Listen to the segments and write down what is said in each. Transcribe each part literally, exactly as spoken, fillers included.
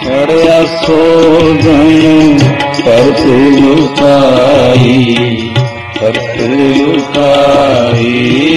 चढ़िया सोगन परत लुकाई, परत लुकाई।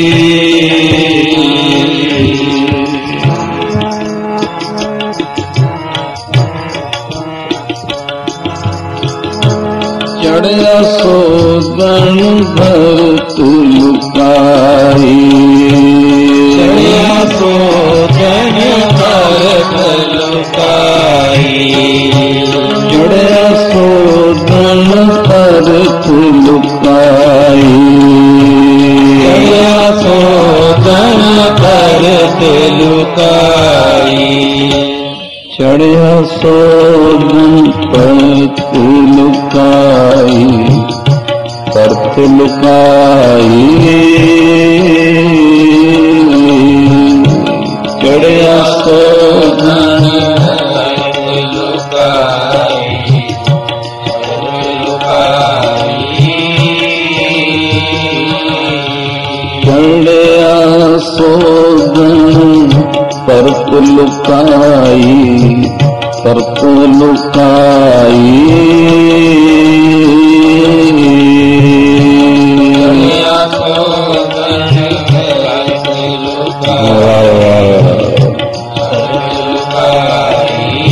चढ़िया सोगन भरत लुकाई, चढ़िया सोगन भरत लुकाई। चढ़िया सोगन भरत लुकाई, चढ़िया सोगन भरत लुकाई। चढ़िया सोगन परत लुकाई, परत लुकाई। चढ़िया सोगन परत लुकाई, लुकाई। चढ़िया सोगन परत लुकाई, परत लुकाई। चढ़िया सोगन परत लुकाई, परत लुकाई।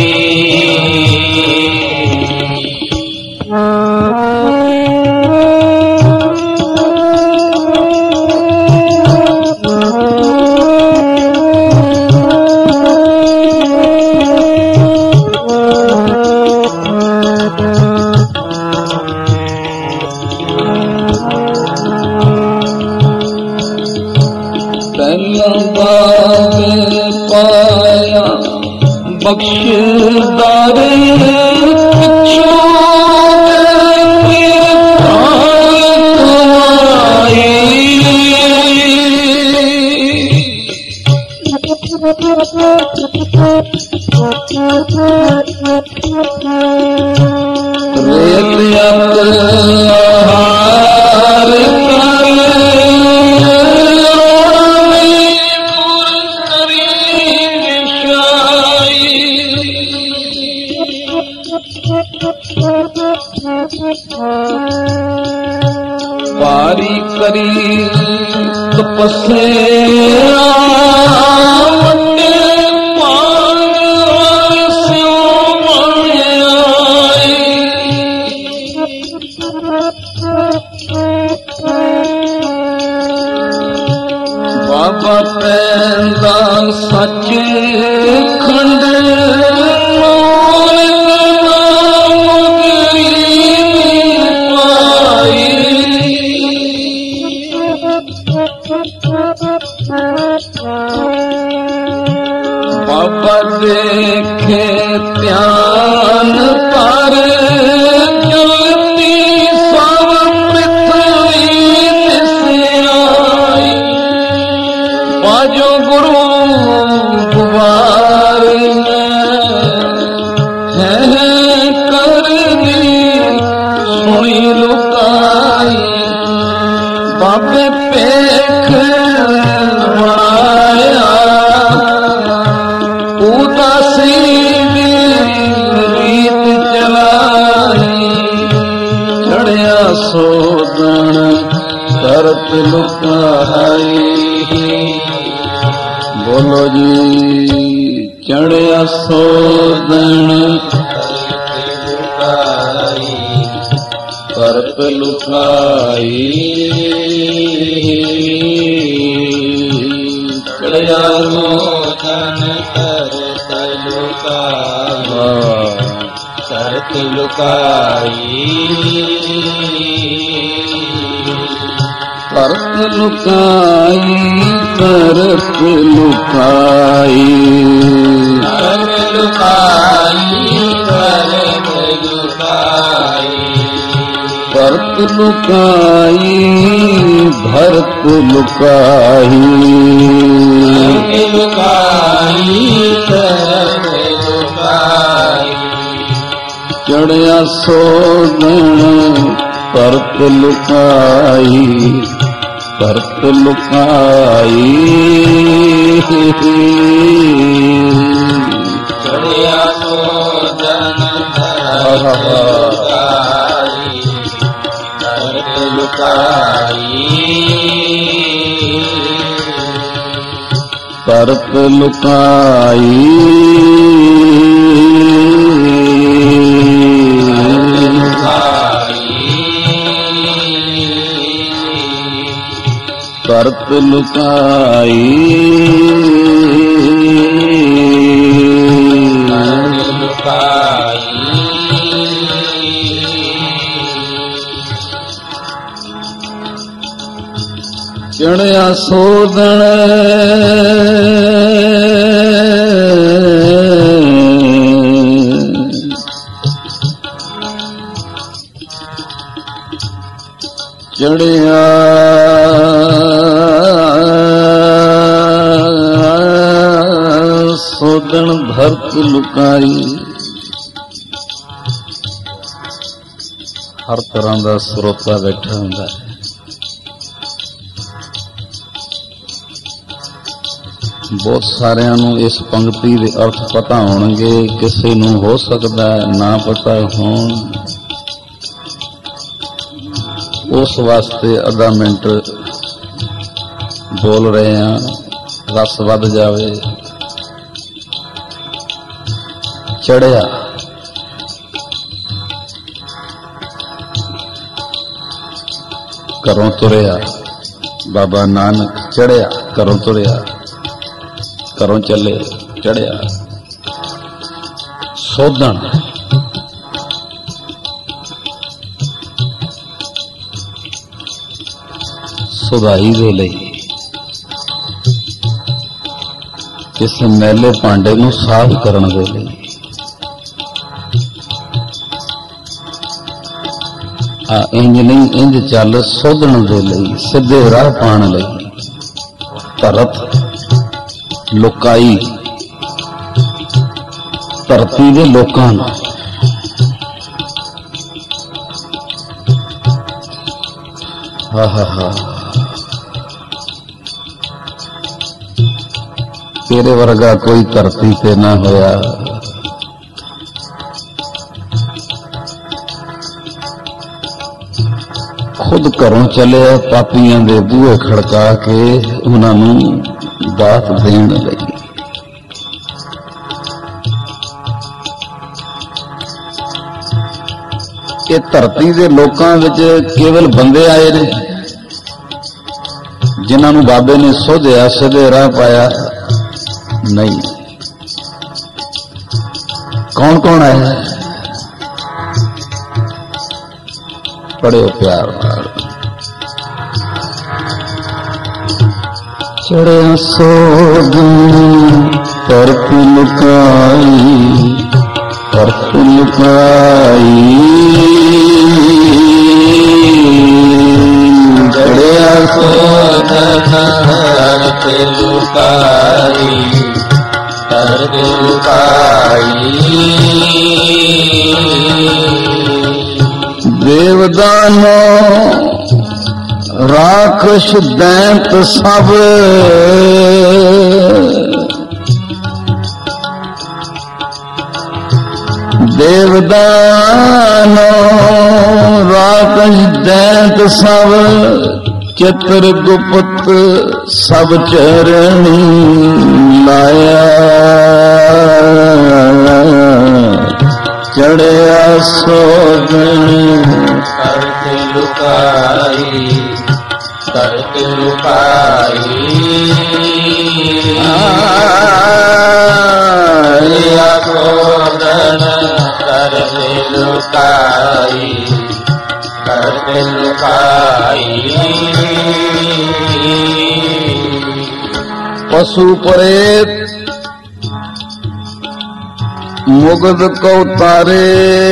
पाया बख्शदार बारी करी तपस्या बाबा पैदा सच खंड बाबा देखे ध्यान पर जलती सब पृथ्वी से आई। बाजो गुरु कुमार है कर दी सुनी लुकाई। बाबे पेख माया उदासी रीत चलाई। चढ़िया सोगन परत लुकाई। बोलो जी चढ़िया सोगन परत लुकाई। चढ़िया सोगन परत लुकाई, परत लुकाई। परत लुकाई, परत लुकाई। परत लुकाई, परत लुकाई। परत लुकाई, भरत लुकाई। परत लुकाई, भरत लुकाई। चढ़िया सोगन परत लुकाई, परत लुकाई। चढ़िया चढ़िया सोदन लुकाई करत लुकाई करत लुकाई करत लुकाई चढ़िया सोदन चढ़िया सोदन धरत लुकाई। हर तरह का स्रोता बैठा हुंदा है। बहुत सारिਆਂ ਨੂੰ इस पंक्ति के अर्थ पता होणगे, किसी ਨੂੰ हो सकता है ना पता होण। उस वास्ते आधा मिनट बोल रहे हैं, रस वध जावे। चढ़िया घरों तुरिया, बाबा नानक चढ़िया घरों तुरिया, घरों चले चढ़िया। सोदन सुधाई दे लई, किसी मैले भांडे नूं साफ करन दे लई। आ इंज नहीं इंज चल सोधन दे लई, सीधे राह पाण लई। धरत लुकाई धरती दे लोकां नूं। हा हा हा तेरे वर्गा कोई धरती पे ना होया। खुद घरों चले पापियां दे बूहे खड़का के उन्हां नूं दात देण लई। ये धरती दे लोकां विच केवल बंदे आए ने जिन्हां नूं बाबे ने सोधिया, सीधे राह पाया नहीं। कौन कौन आया? पढ़ियो प्यार नाल। चढ़िया सोदन करत लुकाई, करत लुकाई। चढ़िया सोदन करत लुकाई, करत लुकाई। देवदानो राक्षस दैंत सब, देवदानो राक्षस दैंत सब, चित्रगुप्त सब चरणी लाया। चढ़िया सोदन करत लुकाई, करत लुकाई। चढ़िया सोदन करत लुकाई, करत लुकाई। पशु प्रेत मुगद को तारे,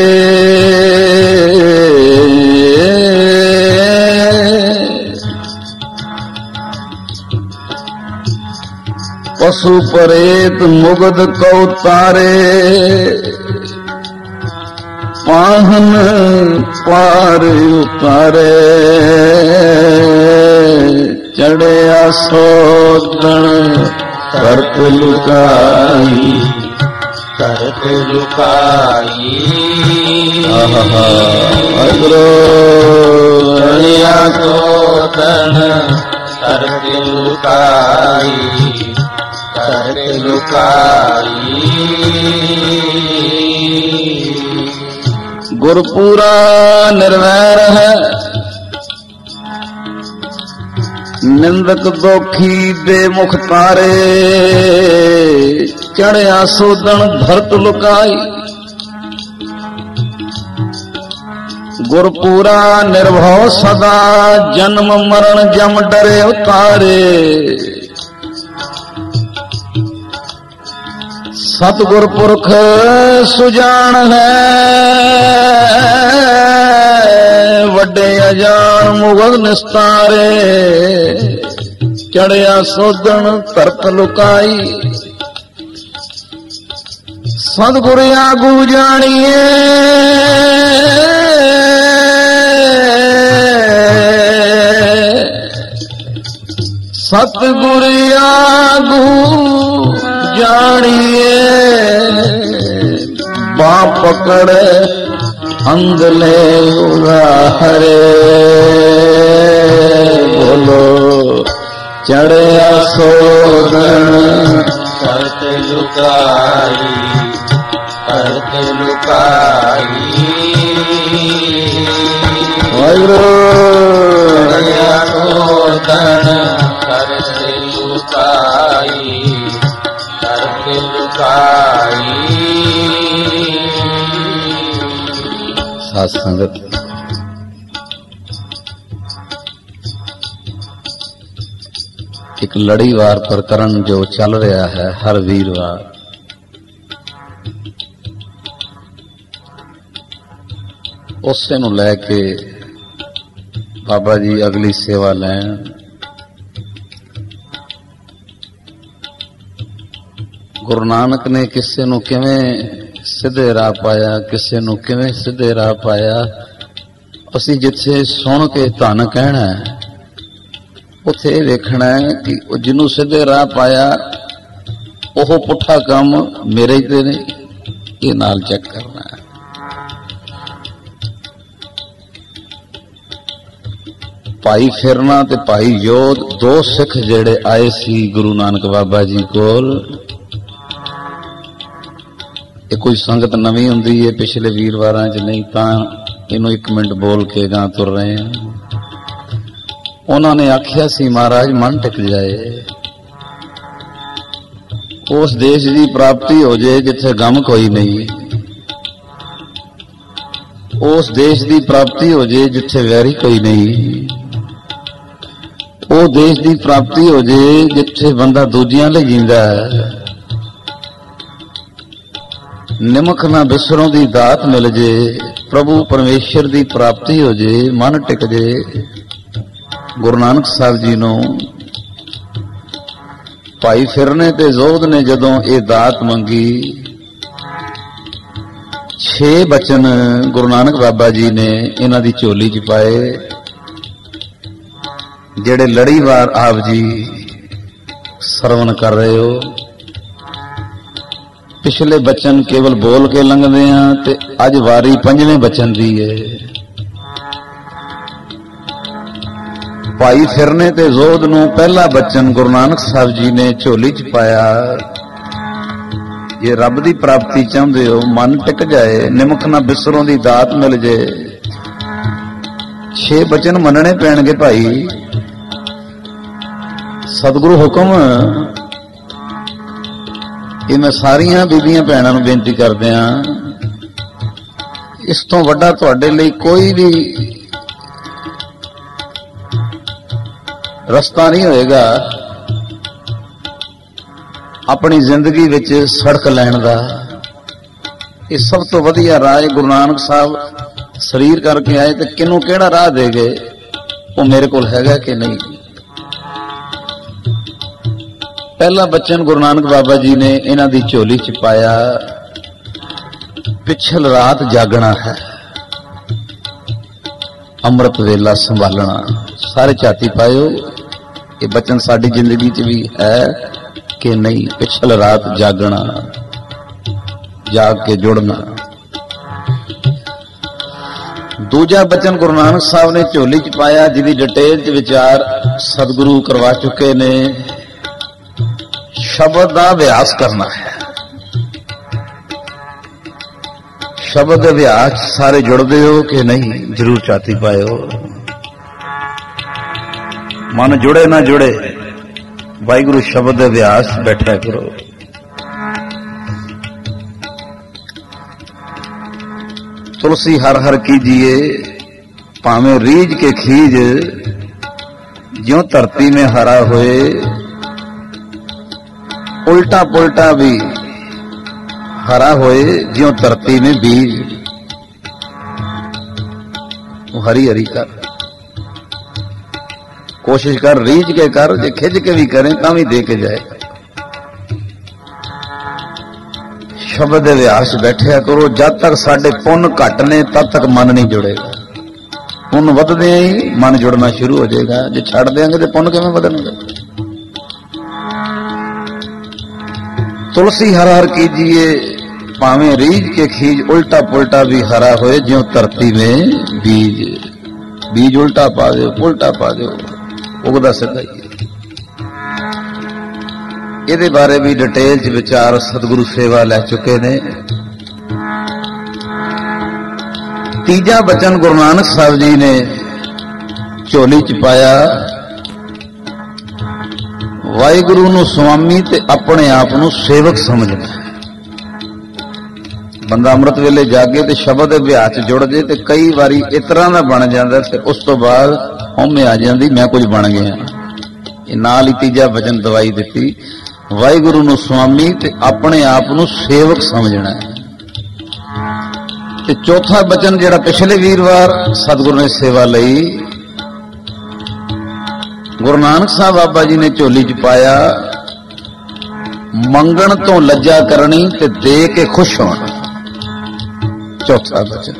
पशु प्रेत मुगद को तारे। पाहन पार उतारे, चढ़िया सोदन करत लुकाई, ਕਰਤੇ ਲੁਕਾਈ ਅਗਰੋ ਚੜਿਆ ਸੋਧਨ ਕਰਤੇ ਲੁਕਾਈ ਕਰਤੇ ਲੁਕਾਈ ਗੁਰਪੂਰਾ ਨਿਰਵੈਰ ਹੈ ਨਿੰਦਕ ਦੋਖੀ ਦੇ ਮੁਖ ਤਾਰੇ ਚੜਿਆ ਸੋਧਣ ਧਰਤ ਲੁਕਾਈ ਗੁਰਪੂਰਾ ਨਿਰਭਉ ਸਦਾ ਜਨਮ ਮਰਨ ਜਮ ਡਰੇ ਉਤਾਰੇ ਸਤਿਗੁਰ ਪੁਰਖ ਸੁਜਾਨ ਹੈ ਵੱਡੇ ਅਜਾਨ ਮੁਗਲ ਨਿਸਤਾਰੇ ਚੜਿਆ ਸੋਧਣ ਧਰਤ ਲੁਕਾਈ ਸਤਿਗੁਰ ਆਗੂ ਜਾਣੀਏ ਸਤਿਗੁਰ ਆਗੂ ਜਾਣੀਏ ਬਾਹ ਪਕੜ ਅੰਗਲੇ ਉਗਾਰੇ ਬੋਲੋ ਚੜਿਆ ਸੋਧਨ ਕਰਤੇ ਲੁਕਾਈ ਕਰਤੇ ਲੁਕਾਈ ਵਾਹਿਗੁਰੂ ਚੜਿਆ ਸੋਧਨ ਕਰਤੇ ਲੁਕਾਈ ਕਰਤੇ ਲੁਕਾਈ ਸਾਧ ਸੰਗਤ ਇੱਕ ਲੜੀਵਾਰ ਪ੍ਰਕਰਨ ਜੋ ਚੱਲ ਰਿਹਾ ਹੈ ਹਰ ਵੀਰਵਾਰ ਉਸੇ ਨੂੰ ਲੈ ਕੇ ਬਾਬਾ ਜੀ ਅਗਲੀ ਸੇਵਾ ਲੈਣ ਗੁਰੂ ਨਾਨਕ ਨੇ ਕਿਸੇ ਨੂੰ ਕਿਵੇਂ ਸਿੱਧੇ ਰਾਹ ਪਾਇਆ ਕਿਸੇ ਨੂੰ ਕਿਵੇਂ ਸਿੱਧੇ ਰਾਹ ਪਾਇਆ ਅਸੀਂ ਜਿੱਥੇ ਸੁਣ ਕੇ ਧੰਨ ਕਹਿਣਾ ਉੱਥੇ ਇਹ ਵੇਖਣਾ ਹੈ ਕਿ ਉਹ ਜਿਹਨੂੰ ਸਿੱਧੇ ਰਾਹ ਪਾਇਆ ਉਹ ਪੁੱਠਾ ਕੰਮ ਮੇਰੇ ਤੇ ਨੇ ਇਹ ਨਾਲ ਚੈੱਕ ਕਰਨਾ ਹੈ ਭਾਈ ਫਿਰਨਾ ਤੇ ਭਾਈ ਯੋਧ ਦੋ ਸਿੱਖ ਜਿਹੜੇ ਆਏ ਸੀ ਗੁਰੂ ਨਾਨਕ ਬਾਬਾ ਜੀ ਕੋਲ ਇਹ ਕੋਈ ਸੰਗਤ ਨਵੀਂ ਹੁੰਦੀ ਹੈ ਪਿਛਲੇ ਵੀਰਵਾਰਾਂ 'ਚ ਨਹੀਂ ਤਾਂ ਇਹਨੂੰ ਇੱਕ ਮਿੰਟ ਬੋਲ ਕੇ ਗਾਂ ਤੁਰ ਰਹੇ ਹਾਂ ਉਹਨਾਂ ਨੇ ਆਖਿਆ ਸੀ ਮਹਾਰਾਜ ਮਨ ਟਿਕ ਜਾਏ ਉਸ ਦੇਸ਼ ਦੀ ਪ੍ਰਾਪਤੀ ਹੋ ਜਾਏ ਜਿੱਥੇ ਗਮ ਕੋਈ ਨਹੀਂ ਉਸ ਦੇਸ਼ ਦੀ ਪ੍ਰਾਪਤੀ ਹੋ ਜਾਏ ਜਿੱਥੇ ਵੈਰੀ ਕੋਈ ਨਹੀਂ ਉਹ ਦੇਸ਼ ਦੀ ਪ੍ਰਾਪਤੀ ਹੋ ਜਾਏ ਜਿੱਥੇ ਬੰਦਾ ਦੂਜਿਆਂ ਲਈ ਜਿੰਦਾ ਹੈ ਨਿਮਕ ਨਾ ਬਿਸਰੋਂ ਦੀ ਦਾਤ ਮਿਲ ਜੇ ਪ੍ਰਭੂ ਪਰਮੇਸ਼ਰ ਦੀ ਪ੍ਰਾਪਤੀ ਹੋ ਜੇ ਮਨ ਟਿਕ ਜੇ ਗੁਰੂ ਨਾਨਕ ਸਾਹਿਬ ਜੀ ਨੂੰ ਭਾਈ ਫਿਰਨੇ ਤੇ ਜ਼ੋਧ ਨੇ ਜਦੋਂ ਇਹ ਦਾਤ ਮੰਗੀ ਛੇ ਬਚਨ ਗੁਰੂ ਨਾਨਕ ਬਾਬਾ ਜੀ ਨੇ ਇਹਨਾਂ ਦੀ ਝੋਲੀ 'ਚ ਪਾਏ ਜਿਹੜੇ ਲੜੀਵਾਰ ਆਪ ਜੀ ਸਰਵਨ ਕਰ ਰਹੇ ਹੋ ਪਿਛਲੇ ਬਚਨ ਕੇਵਲ ਬੋਲ ਕੇ ਲੰਘਦੇ ਆ ਤੇ ਅੱਜ ਵਾਰੀ ਪੰਜਵੇਂ ਬਚਨ ਦੀ ਹੈ ਭਾਈ ਫਿਰਨੇ ਤੇ ਜ਼ੋਧ ਨੂੰ ਪਹਿਲਾ ਬਚਨ ਗੁਰੂ ਨਾਨਕ ਸਾਹਿਬ ਜੀ ਨੇ ਝੋਲੀ 'ਚ ਪਾਇਆ ਜੇ ਰੱਬ ਦੀ ਪ੍ਰਾਪਤੀ ਚਾਹੁੰਦੇ ਹੋ ਮਨ ਟਿਕ ਜਾਏ ਨਿਮਕ ਨਾ ਬਿਸਰੋਂ ਦੀ ਦਾਤ ਮਿਲ ਜੇ ਛੇ ਬਚਨ ਮੰਨਣੇ ਪੈਣਗੇ ਭਾਈ ਸਤਿਗੁਰੂ ਹੁਕਮ ਇਹ ਮੈਂ ਸਾਰੀਆਂ ਬੀਬੀਆਂ ਭੈਣਾਂ ਨੂੰ ਬੇਨਤੀ ਕਰਦਿਆਂ ਇਸ ਤੋਂ ਵੱਡਾ ਤੁਹਾਡੇ ਲਈ ਕੋਈ ਵੀ ਰਸਤਾ ਨਹੀਂ ਹੋਏਗਾ ਆਪਣੀ ਜ਼ਿੰਦਗੀ ਵਿੱਚ ਸੜਕ ਲੈਣ ਦਾ ਇਹ ਸਭ ਤੋਂ ਵਧੀਆ ਰਾਹ ਗੁਰੂ ਨਾਨਕ ਸਾਹਿਬ ਸਰੀਰ ਕਰਕੇ ਆਏ ਤੇ ਕਿਹਨੂੰ ਕਿਹੜਾ ਰਾਹ ਦੇ ਗਏ ਉਹ ਮੇਰੇ ਕੋਲ ਹੈਗਾ ਕਿ ਨਹੀਂ ਪਹਿਲਾ ਬਚਨ ਗੁਰੂ ਨਾਨਕ ਬਾਬਾ ਜੀ ਨੇ ਇਹਨਾਂ ਦੀ ਝੋਲੀ 'ਚ ਪਾਇਆ ਪਿਛਲ ਰਾਤ ਜਾਗਣਾ ਹੈ ਅੰਮ੍ਰਿਤ ਵੇਲਾ ਸੰਭਾਲਣਾ ਸਾਰੇ ਝਾਤੀ ਪਾਇਓ ਇਹ ਬਚਨ ਸਾਡੀ ਜ਼ਿੰਦਗੀ 'ਚ ਵੀ ਹੈ ਕਿ ਨਹੀਂ ਪਿਛਲ ਰਾਤ ਜਾਗਣਾ ਜਾਗ ਕੇ ਜੁੜਨਾ। ਦੂਜਾ ਬਚਨ ਗੁਰੂ ਨਾਨਕ ਸਾਹਿਬ ਨੇ ਝੋਲੀ ਚ ਪਾਇਆ, ਜਿਹਦੀ ਡਿਟੇਲ ਚ ਵਿਚਾਰ ਸਤਿਗੁਰੂ ਕਰਵਾ ਚੁੱਕੇ ਨੇ। ਸ਼ਬਦ ਦਾ ਅਭਿਆਸ ਕਰਨਾ ਹੈ। ਸ਼ਬਦ ਦੇ ਅਭਿਆਸ ਸਾਰੇ ਜੁੜਦੇ ਹੋ ਕਿ ਨਹੀਂ, ਜ਼ਰੂਰ ਚਾਤੀ ਪਾਇਓ। ਮਨ ਜੁੜੇ ਨਾ ਜੁੜੇ, ਵਾਹਿਗੁਰੂ ਸ਼ਬਦ ਦੇ ਅਭਿਆਸ ਬੈਠਿਆ ਕਰੋ। तुलसी हर हर कीजिए पावे रीझ के खीज, ज्यों धरती में हरा होए उल्टा पुल्टा भी हरा होए, ज्यों धरती में बीज। वो हरी हरी कर, कोशिश कर, रीझ के कर, जे खिंच के भी करें तां भी दे के जाएगा। शब्द दे अभ्यास बैठिया करो। जब तक साडे पुण्य घट ने तब तक मन नहीं जुड़ेगा। पुण्य वधदे ही मन जुड़ना शुरू हो जाएगा। जे छड़ देंगे तो पुण्य किवें वधणगे। तुलसी हर हर कीजिए पावे रीझ के खीज, उल्टा पुल्टा भी हरा होए, ज्यों धरती में बीज। बीज उल्टा पा दो, पुल्टा पा दो, उगदा सीधा ही। ਇਹਦੇ ਬਾਰੇ ਵੀ ਡਿਟੇਲ ਚ ਵਿਚਾਰ ਸਤਿਗੁਰੂ ਸੇਵਾ ਲੈ ਚੁੱਕੇ ਨੇ। ਤੀਜਾ ਬਚਨ ਗੁਰੂ ਨਾਨਕ ਸਾਹਿਬ ਜੀ ਨੇ ਝੋਲੀ ਚ ਪਾਇਆ, ਵਾਹਿਗੁਰੂ ਨੂੰ ਸੁਆਮੀ ਤੇ ਆਪਣੇ ਆਪ ਨੂੰ ਸੇਵਕ ਸਮਝਣਾ। ਬੰਦਾ ਅੰਮ੍ਰਿਤ ਵੇਲੇ ਜਾਗੇ ਤੇ ਸ਼ਬਦ ਦੇ ਅਭਿਆਸ ਚ ਜੁੜ ਜੇ ਤੇ ਕਈ ਵਾਰੀ ਇਸ ਤਰ੍ਹਾਂ ਦਾ ਬਣ ਜਾਂਦਾ ਤੇ ਉਸ ਤੋਂ ਬਾਅਦ ਹਉਮੈ ਆ ਜਾਂਦੀ, ਮੈਂ ਕੁਝ ਬਣ ਗਿਆ। ਇਹ ਨਾਲ ਹੀ ਤੀਜਾ ਬਚਨ ਦਵਾਈ ਦਿੱਤੀ, ਵਾਹਿਗੁਰੂ ਨੂੰ ਸੁਆਮੀ ਤੇ ਆਪਣੇ ਆਪ ਨੂੰ ਸੇਵਕ ਸਮਝਣਾ ਹੈ। ਤੇ ਚੌਥਾ ਬਚਨ ਜਿਹੜਾ ਪਿਛਲੇ ਵੀਰਵਾਰ ਸਤਿਗੁਰੂ ਨੇ ਸੇਵਾ ਲਈ, ਗੁਰੂ ਨਾਨਕ ਸਾਹਿਬ ਬਾਬਾ ਜੀ ਨੇ ਝੋਲੀ ਚ ਪਾਇਆ, ਮੰਗਣ ਤੋਂ ਲੱਜਾ ਕਰਨੀ ਤੇ ਦੇ ਕੇ ਖੁਸ਼ ਹੋਣਾ। ਚੌਥਾ ਬਚਨ।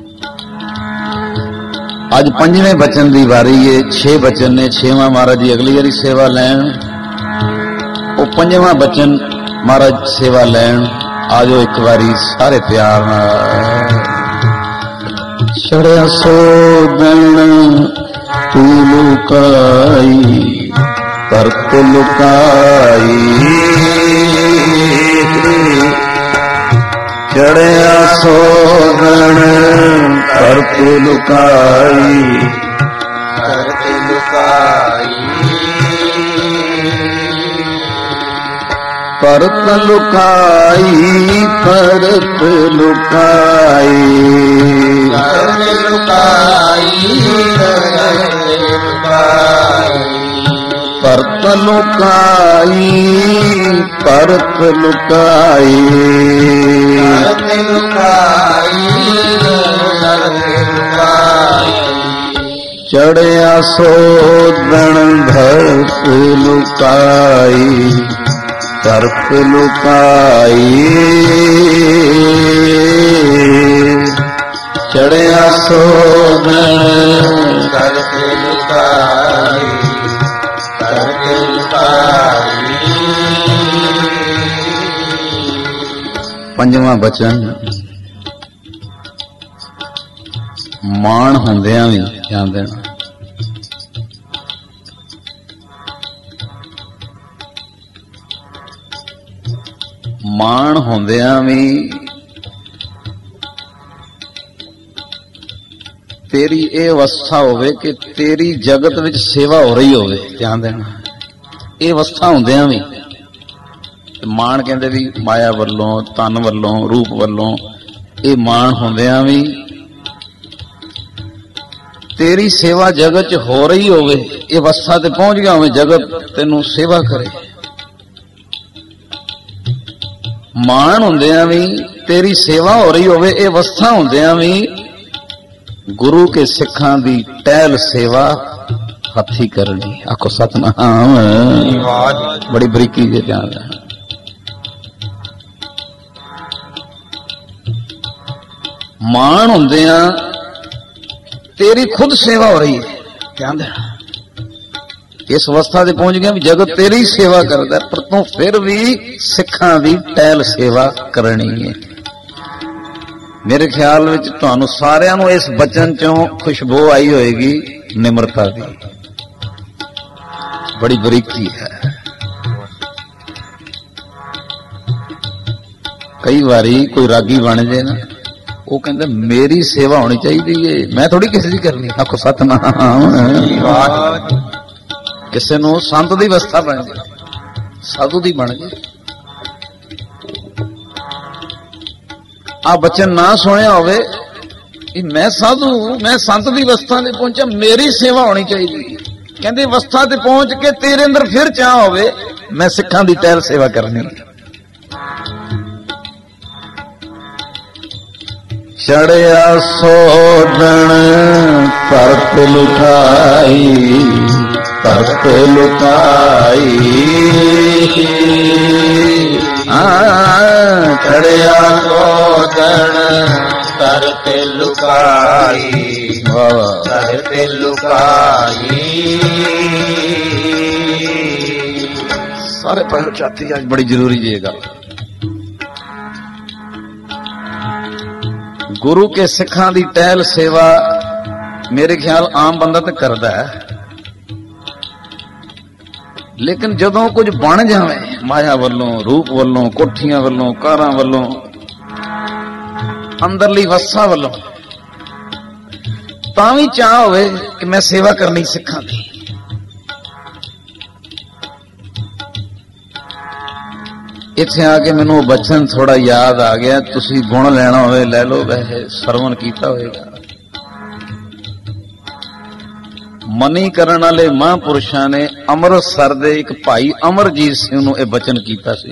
ਅੱਜ ਪੰਜਵੇਂ ਬਚਨ ਦੀ ਵਾਰੀ ਹੈ। ਛੇ ਬਚਨ ਨੇ, ਛੇਵਾਂ ਮਹਾਰਾਜ ਜੀ ਅਗਲੀ ਵਾਰੀ ਸੇਵਾ ਲੈਣ। ਉਹ ਪੰਜਵਾਂ ਬਚਨ ਮਹਾਰਾਜ ਸੇਵਾ ਲੈਣ। ਆ ਜਾਓ ਇੱਕ ਵਾਰੀ ਸਾਰੇ ਪਿਆਰ ਨਾਲ। ਛੜਿਆ ਸੋਦਣ ਤੂੰ ਲੁਕਾਈ, ਕਰਤ ਲੁਕਾਈ। ਚੜਿਆ ਸੋਦਣ ਕਰਤ ਲੁਕਾਈ, ਕਰਤ ਲੁਕਾਈ। ਕਰਤ ਲੁਕਾਈ, ਕਰਤ ਲੁਕਾਈ, ਕਰਤ ਲੁਕਾਈ, ਕਰਤ ਲੁਕਾਈ, ਕਰਤ ਲੁਕਾਈ, ਕਰਤ ਲੁਕਾਈ, ਕਰਤ ਲੁਕਾਈ। ਚੜਿਆ ਸੋਦਣ ਧਰਤ ਲੁਕਾਈ, ਕਰਤ ਲੁਕਾਈ। ਚੜਿਆ ਸੋਦਣ ਕਰਤ ਲੁਕਾਈ, ਕਰਤ ਲੁਕਾਈ। ਪੰਜਵਾਂ ਬਚਨ, ਮਾਣ ਹੁੰਦਿਆਂ ਵੀ ਧਿਆਨ ਦੇਣਾ। ਮਾਣ ਹੁੰਦਿਆਂ ਵੀ ਤੇਰੀ ਇਹ ਅਵਸਥਾ ਹੋਵੇ ਕਿ ਤੇਰੀ ਜਗਤ ਵਿੱਚ ਸੇਵਾ ਹੋ ਰਹੀ ਹੋਵੇ। ਧਿਆਨ ਦੇਣਾ, ਇਹ ਅਵਸਥਾ ਹੁੰਦਿਆਂ ਵੀ। ਮਾਣ ਕਹਿੰਦੇ ਵੀ ਮਾਇਆ ਵੱਲੋਂ, ਤਨ ਵੱਲੋਂ, ਰੂਪ ਵੱਲੋਂ। ਇਹ ਮਾਣ ਹੁੰਦਿਆਂ ਵੀ ਤੇਰੀ ਸੇਵਾ ਜਗਤ ਚ ਹੋ ਰਹੀ ਹੋਵੇ। ਇਹ ਅਵਸਥਾ ਤੇ ਪਹੁੰਚ ਗਿਆ ਹੋਵੇ, ਜਗਤ ਤੈਨੂੰ ਸੇਵਾ ਕਰੇ। ਮਾਣ ਹੁੰਦਿਆਂ ਵੀ ਤੇਰੀ ਸੇਵਾ ਹੋ ਰਹੀ ਹੋਵੇ। ਇਹ ਅਵਸਥਾ ਹੁੰਦਿਆਂ ਵੀ ਗੁਰੂ ਕੇ ਸਿੱਖਾਂ ਦੀ ਟਹਿਲ ਸੇਵਾ ਹੱਥੀ ਕਰਨੀ। ਆਖੋ ਸਤਨਾਮ। ਬੜੀ ਬਰੀਕੀ ਦੇ ਧਿਆਨ ਹੈ। ਮਾਣ ਹੁੰਦਿਆਂ ਤੇਰੀ ਖੁਦ ਸੇਵਾ ਹੋ ਰਹੀ ਹੈ। ਧਿਆਨ ਦੇਣਾ, ਇਸ ਅਵਸਥਾ ਤੇ ਪਹੁੰਚ ਗਿਆ ਵੀ ਜਗਤ ਤੇਰੀ ਸੇਵਾ ਕਰਦਾ, ਪਰ ਤੂੰ ਫਿਰ ਵੀ ਸਿੱਖਾਂ ਦੀ ਟਹਿਲ ਸੇਵਾ ਕਰਨੀ ਹੈ। मेरे ख्याल में तुहानू सारिਆਂ ਨੂੰ इस बचन चों खुशबू आई होएगी निम्रता की, बड़ी बरीकी है। कई बारी कोई रागी बन जाए ना, वो कहते मेरी सेवा होनी चाहिए, मैं थोड़ी किसी की करनी। आखो सतनाम। किसी नूं संत दी अवस्था बन जाए, साधु दी बन जाए, आ बचन ना सुनिया होवे मैं साधु मैं संत दी अवस्था ते पहुंचा, मेरी सेवा होनी चाहिए। कहते अवस्था ते पहुंच के तेरे अंदर फिर चाह होवे मैं सिखां दी टहल सेवा करनी। चढ़िया सोदन परत लुटाई, परत लुटाई, चढ़िया सोदन परत लुकाई, परत लुकाई। सारे पहल चाहती है, बड़ी जरूरी है ये गल। गुरु के सिखां दी टहल सेवा मेरे ख्याल आम बंदा तो करता है, लेकिन जदों कुछ बन जावे माया वालों, रूप वालों, कोठियां वालों, कारां वालों, अंदरली वसा वालों, तां भी चाह होवे कि मैं सेवा करनी सिखां दी। इत्थे आके मैनू बचन थोड़ा याद आ गया, तुसी गुण लेना होवे ले लो, वैसे सरवण कीता होएगा। मनी करन वाले महापुरुषां ने अमृतसर दे एक भाई अमरजीत सिंह नूं यह बचन कीता सी।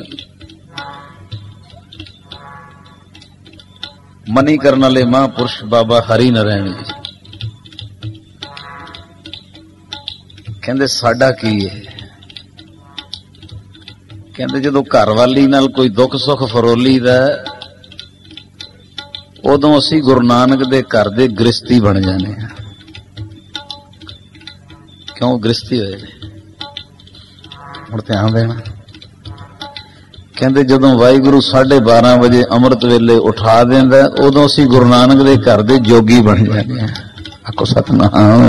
मनी करन वाले महापुरुष बाबा हरि नारायण जी कहंदे साडा की है, कहते जो घर वाली नाल कोई दुख सुख फरोली दा उदों असी गुरु नानक दे घर दे गृहस्थी बन जाने। क्यों गृहस्थी होए हुण ध्यान देना। कहते जदों वाहिगुरु साढ़े बारह बजे अमृत वेले उठा देंदा उदों असी गुरु नानक दे घर दे जोगी बन जाने। आखो सतनाम।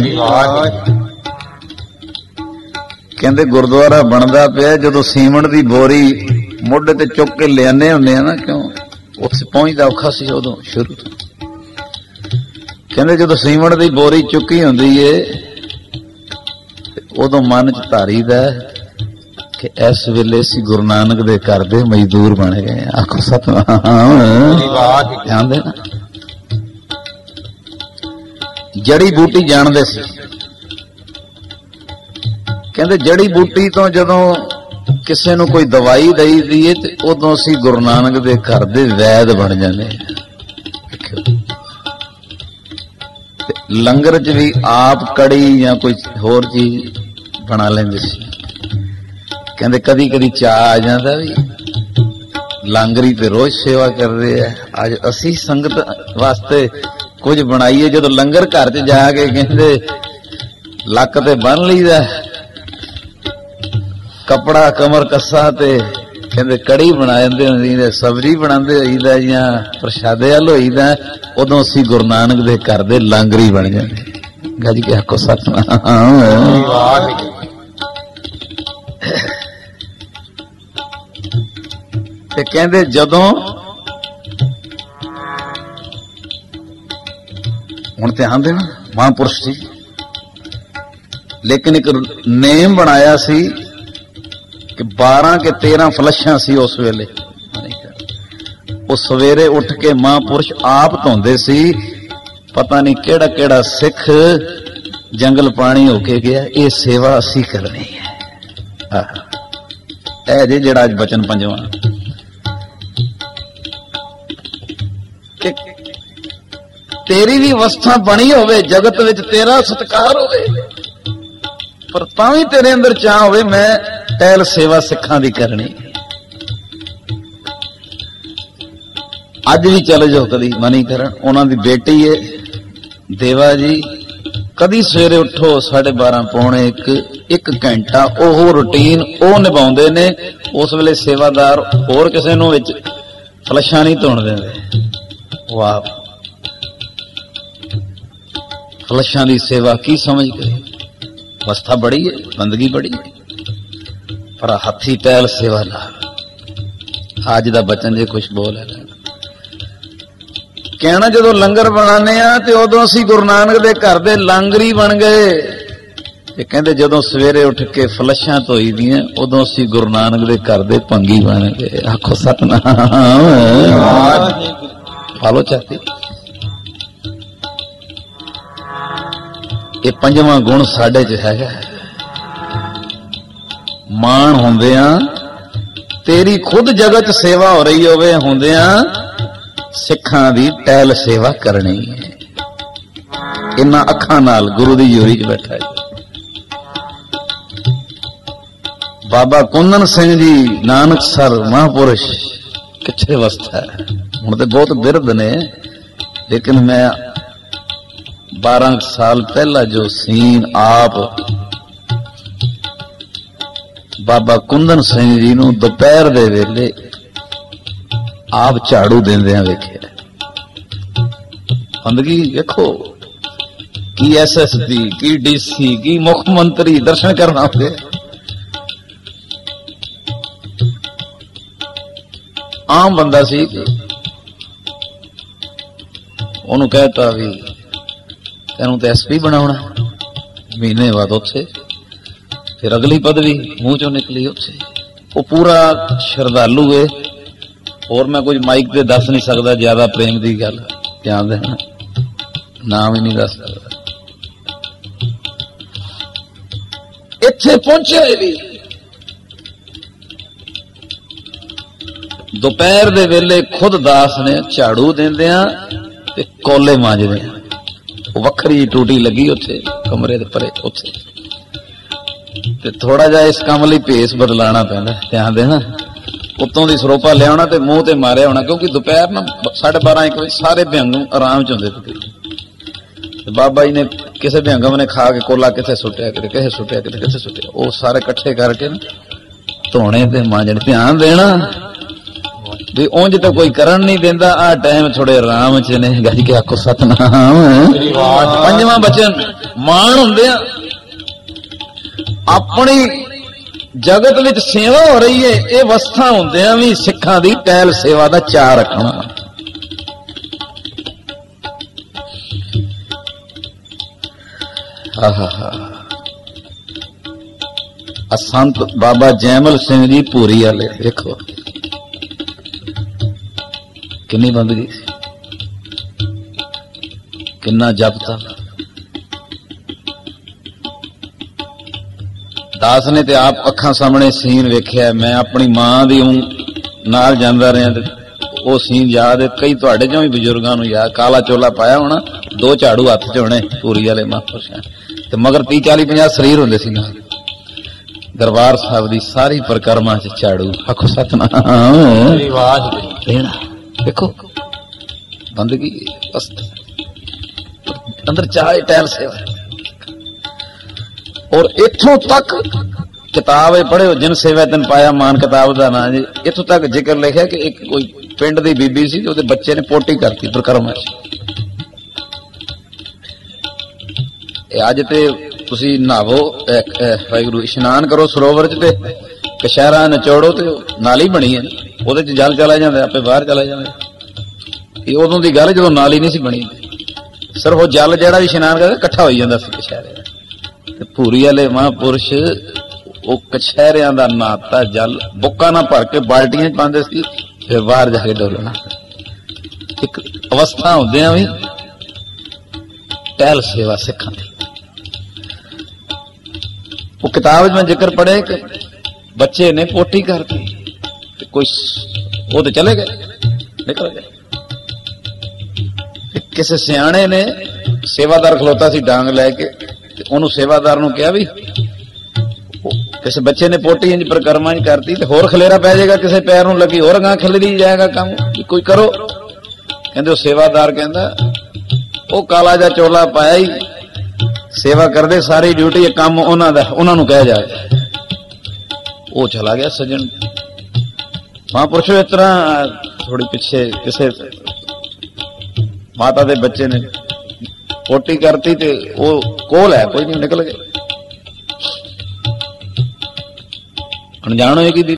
कहते गुरुद्वारा बनता पिया जदों सीमण की बोरी मोढे ते चुक के लियाने हुंदे ना, क्यों उत्थे पहुंचदा औखा सी उदों शुरू तो। कहते जदों सीमण की बोरी चुकी हुंदी है उदों मन च धारीदा कि इस वेले असीं गुरु नानक दे घर दे मजदूर बन गए। आखो सतनाम। ध्यान देना। जड़ी बूटी जानदे सी, कहते जड़ी बूटी तो जदों किसी नूं कोई दवाई दई दीए ते उदों असीं गुरु नानक दे घर दे वैद बन जाने। लंगर च भी आप कड़ी या कोई होर चीज बना लेंदे सी। कहते कदी कदी चाह आ जाता भी लांगरी ते रोज सेवा कर रहे हैं, अज असीं संगत वास्ते कुछ बनाईए। जदों लंगर घर च जाके कहते लक ते बन लीदा, कपड़ा कमर कसा ते कहते कड़ी बना देंदे होंदी, सब्जी बनाते होईदा या प्रशादे हल होईदा, उदों असीं गुरु नानक दे घर दे लांगरी बन जांदे। गज के आखो सतनाम। ते कहंदे जदों हुण ध्यान देना महापुरुष जी, लेकिन एक नेम बनाया सी कि बारह के तेरह फलशां सी उस वेले। वो सवेरे उठ के महापुरुष आप धोंदे सी, पता नहीं केड़ा केड़ा सिख जंगल पानी होके गया, ये सेवा असी करनी है। ऐ जे जेड़ा अज बचन पंजवां कि तेरी भी अवस्था बनी होवे, जगत विच तेरा सत्कार होवे, पर तां भी तेरे अंदर चाह होवे मैं टहल सेवा सिखां दी करनी। अज भी चले जाओ कदी मनी करन, उन्हां दी बेटी है देवा जी, कदी सवेरे उठो साढ़े बारह पौने एक एक घंटा ओह रूटीन ओह निभाउंदे ने। उस वेले सेवादार होर किसे नूं विच फलशां नहीं धोण देंदे, वाह, फलशां दी सेवा की समझ गए? अवस्था बड़ी है, बंदगी बड़ी है, पर हाथी टहल सेवा ला। अज दा बचन जे कुछ बोल है कहना, जदों लंगर बनाने आ ते उदों असीं गुरु नानक दे घर दे लांगरी बन गए। ते कहंदे जदों सवेरे उठ के फलशां धोई दियां उदों असीं गुरु नानक दे घर दे भंगी बन गए। आखो सतनाम। पालो चाहती ये पंजवां गुण साडे च हैगा। मान हुंदियां तेरी खुद जगत सेवा हो रही होवे, हुंदियां सिखां दी टहल सेवा करनी है। इन्हां अखां नाल गुरु दी जोरी च बैठा है। बाबा कुंदन सिंह जी नानकसर महापुरुष किथे अवस्था है, हुण ते बहुत बिरध ने, लेकिन मैं बारह साल पहला जो सीन आप बाबा कुंदन सिंह जी नूं दोपहर दे वेले आप झाड़ू देंदियां वेखिया। बंदगी देखो, की एस एस पी, की डी सी, की मुख मंत्री दर्शन करना होते। आम बंदा सी, ओनू कहता भी तेनू तो एस पी बनाउणा, महीने बाद उत्थे फिर अगली पदवी मूंह चों निकली उत्थे। वो पूरा श्रद्धालु है, और मैं कुछ माइक पे दस नहीं सकता ज्यादा प्रेम की गल, ध्यान देना, नाम ही नहीं दस सकता। इत्थे पहुंचे भी दोपहर दे वेले खुद दास ने झाड़ू देंदियां ते कोले मांजदियां। वखरी टूटी लगी उत्थे कमरे दे परे उत्थे, ते थोड़ा जा इस काम लई भेस बदलाना पैंदा, ध्यान देना। उत्तों दी सरोपा लिया ते मूंह ते मारिया होना, क्योंकि दोपहर ना साढ़े बारह एक बजे सारे भयंग आराम च होंदे। बाबा जी ने किसी भयंगम ने खा के कोला किथे सुटिया, किते किथे सुटिया, किते किथे सुटिया, वो सारे कट्ठे करके ना धोने ते मांजने। ध्यान देना भी उंज तो कोई करन नहीं देंदा, आ टाइम थोड़े आराम च ने। गज के आखो सतनाम। पंजवां बचन मान हुंदे आ अपनी जगत विच सेवा हो रही है, ये अवस्था हुंदियां भी सिखां दी टहल सेवा दा चाअ रखना। संत बाबा जैमल सिंह जी पूरी वाले देखो किन्नी बंदगी, किन्ना जपता। दास ने ते आप अखां सामने सीन वेख्या। मैं अपनी मां दी नाल जांदा रहा, वो सीन याद है। कई तुहाडे चों भी बजुर्गां नूं याद, काला चोला पाया होना, दो झाड़ू हथ च होने पूरी वाले महापुरुषां ते मगर तीह चाली पचास शरीर हुंदे सी नाल। दरबार साहब दी सारी परिक्रमा च झाड़ू। आखो सतनाम। देखो बंदगी अंदर चाहे टहल सेवा। और इथों तक किताब पढ़े जिन सेवा तेन पाया मान, किताब का नाम जी। इथों तक जिक्र लिखा कि एक कोई पिंड की बीबी सी, उसके बच्चे ने पोटी करती परिक्रमा। अज ते तुसी नहावो, वाहिगुरू इशनान करो सरोवर च, ते कशहरा नचोड़ो ते नाली बनी है, ਉਹਦੇ ਚ ਜਲ ਚਲਾ ਜਾਂਦਾ, ਆਪੇ ਬਾਹਰ ਚਲਾ ਜਾਂਦਾ। ਇਹ ਉਦੋਂ ਦੀ ਗੱਲ ਜਦੋਂ ਨਾਲੀ ਨਹੀਂ ਸੀ ਬਣੀ, ਸਿਰਫ ਉਹ ਜਲ ਜਿਹੜਾ ਵੀ ਇਸ਼ਨਾਨ ਕਰਦਾ ਇਕੱਠਾ ਹੋਈ ਜਾਂਦਾ ਸੀ ਕਛਹਿਰੇ ਦਾ। ਤੇ ਭੂਰੀ ਵਾਲੇ ਮਹਾਂਪੁਰਸ਼ ਉਹ ਕਛਹਿਰਿਆਂ ਦਾ ਨਾਤਾ ਜਲ ਬੁੱਕਾਂ ਨਾਲ ਭਰ ਕੇ ਬਾਲਟੀਆਂ ਚ ਪਾਉਂਦੇ ਸੀ, ਫਿਰ ਬਾਹਰ ਜਾ ਕੇ ਡੋਲਣਾ। ਇੱਕ ਅਵਸਥਾ ਹੁੰਦਿਆਂ ਵੀ ਟਹਿਲ ਸੇਵਾ ਸਿੱਖਾਂ ਦੀ। ਉਹ ਕਿਤਾਬ ਚ ਮੈਂ ਜ਼ਿਕਰ ਪੜ੍ਹਿਆ ਕਿ ਬੱਚੇ ਨੇ ਪੋਟੀ ਕਰਤੀ, कोई वो तो चले गए, निकल गए। किसी सियाणे ने सेवादार खलोता सी डांग लैके, ओनू सेवादार नू कहा भी किसी बच्चे ने पोटी इंज परिक्रमा नहीं करती तो होर खलेरा पै जाएगा, किसी पैर नू लगी होर अगां खिलरी जाएगा काम, कोई करो। कहंदे सेवादार कहंदा ओ काला जा चोला पाया ही सेवा करदे, सारी ड्यूटी काम उन्हां दा, उन्हां नू कह जाए। वो चला गया सज्जन। महापुरुषों इस तरह थोड़ी पिछे किसे ਮਾਤਾ ਦੇ ਬੱਚੇ ਨੇ ਪੋਟੀ ਕਰਤੀ ਤੇ ਉਹ ਕੋਲ ਹੈ, ਕੋਈ ਨਹੀਂ ਨਿਕਲ ਗਏ। ਅਣਜਾਣ ਹੋਏਗੀ